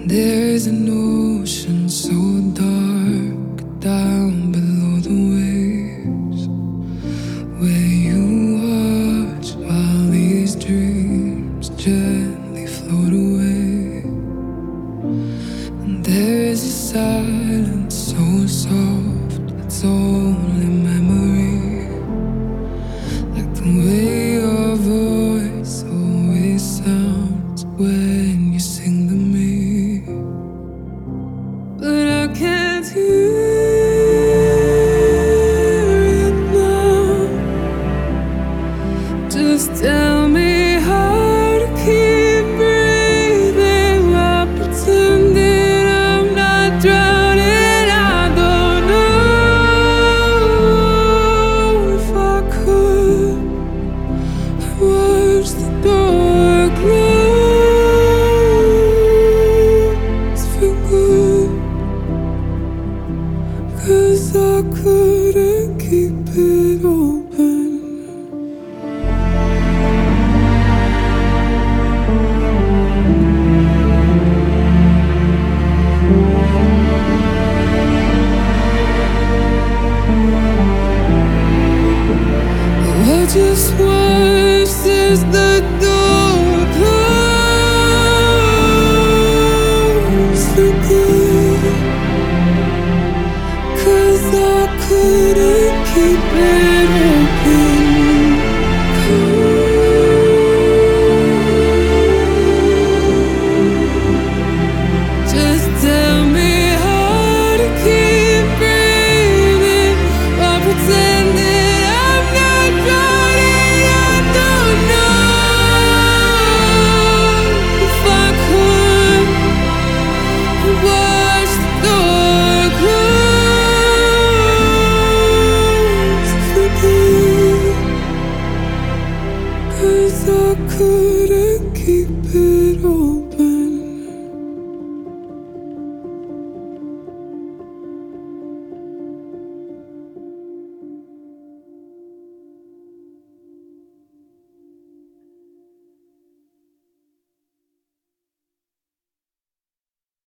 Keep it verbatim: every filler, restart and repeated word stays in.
There's an ocean so dark down below the waves, where you watch while these dreams gently float away. And there's a silence so soft, it's only memory, like the way your voice always sounds when you sing to me. But I can't hear it now. Just tell me how to keep breathing while pretending I'm not drowning. I don't know if I could watch the door close for good, 'cause I couldn't keep it open. Oh, I just watched as the door closed for good, 'cause I couldn't keep it open. Just tell me how to keep breathing while pretending I'm not drowning. I don't know if I could watch the door close for good, 'cause I couldn't keep it open.